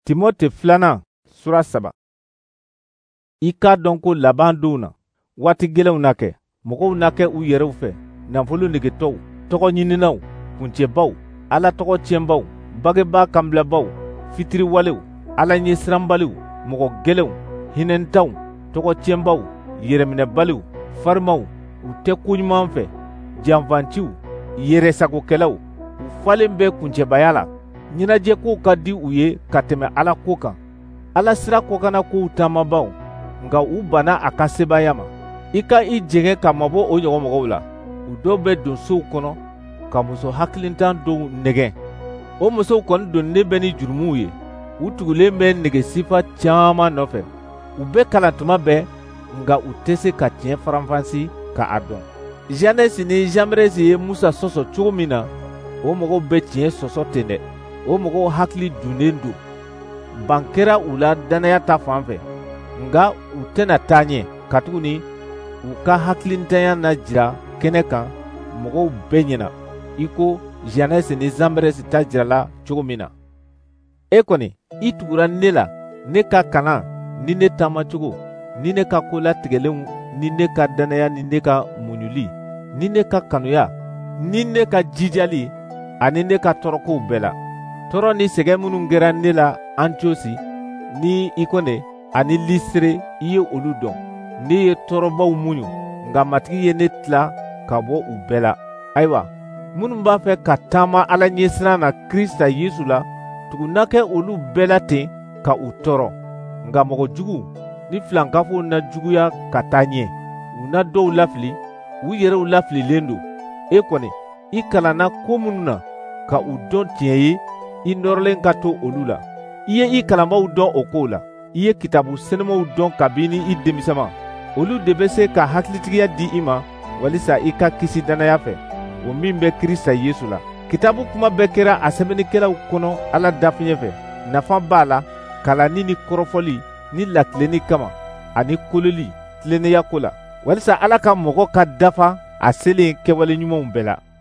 Timote filanan sura 3. I k'a dɔn ko laban donw na waati gɛlɛnw na kɛ, mɔgɔw na kɛ u yɛrɛw fɛ, nafolo negetɔw, tɔgɔ ɲininaw, kuncɛbaw, ala tɔgɔ tiɲɛbaw, bangebaa kanbilabaw, fitiriwalew, ala ɲɛsiranbaliw, mɔgɔ gɛlɛnw, hinɛntanw, tɔgɔ tiɲɛbaw, yɛrɛminɛbaliw, farimaw, u tɛ koɲuman fɛ, janfanciw, yɛrɛsagokɛlaw, u falen bɛ kuncɛbaya la. Ɲɛnajɛ kow ka di u ye ka tɛmɛ ala ko kan. Ala sira kɔkanna kow taamabaw, nka u banna a ka sebaaya ma. I ka i jɛngɛ ka mabɔ o ɲɔgɔn mɔgɔw la. U dɔw bɛ don sow kɔnɔ ka muso hakilintan dɔw nɛgɛn. O musow kɔni donnen bɛ ni jurumuw ye. U tugulen bɛ negesifa caaman nɔfɛ. U bɛ kalan tuma bɛɛ, nka u tɛ se ka tiɲɛ faranfasi ka a dɔn. Janɛsi ni Janberɛsi ye Musa sɔsɔ cogo min na, o mɔgɔw bɛ tiɲɛ sɔsɔ ten dɛ. O mɔgɔw hakili dunnen don. Ban kɛra u la dannaya ta fan fɛ, nka u tɛna taa ɲɛ katuguni u ka hakilintanya na jira kɛnɛ kan mɔgɔw bɛɛ ɲɛna, i ko Janɛsi ni Janberɛsi ta jirala cogo min na. E kɔni, i tugura ne la, ne ka kalan ni ne taamacogo, ni ne ka kolatigɛlenw, ni ne ka dannaya ni ne ka muɲuli, ni ne ka kanuya, ni ne ka jijali, ani ne ka tɔɔrɔkow bɛɛ la. Tɔɔrɔ ni sɛgɛn minnu kɛra ne la Antiyosi ni Ikone ani Listre, i ye olu dɔn. Ne ye tɔɔrɔbaw muɲu, nka matigi ye ne tila ka bɔ u bɛɛ la. Ayiwa, minnu b'a fɛ ka taama ala ɲɛsiran na Kirista Yesu la, tuguna kɛ olu bɛɛ la ten ka u tɔɔrɔ. Nka mɔgɔ juguw ni filankafow na juguya ka taa ɲɛ, u na dɔw lafili, u yɛrɛw lafililen don. E kɔni, i kalanna ko minnu na ka u dɔn tiɲɛ ye, i nɔrɔlen ka to olu la. I ye i kalanbaw dɔn o kow la. I ye kitabu senemaw dɔn kabini i denmisɛnma. Olu de bɛ se ka hakilitigiya di i ma walisa i ka kisi dannaya fɛ, o min bɛ Kirista Yesu la. Kitabu kuma bɛɛ kɛra a sɛbɛnnikɛlaw kɔnɔ ala dafiɲɛ fɛ. Nafa b'a la kalanni ni kɔrɔfɔli ni latilenni kama, ani kololi tilennenya ko la, walisa ala ka mɔgɔ ka dafa a selen kɛwale ɲumanw bɛɛ la.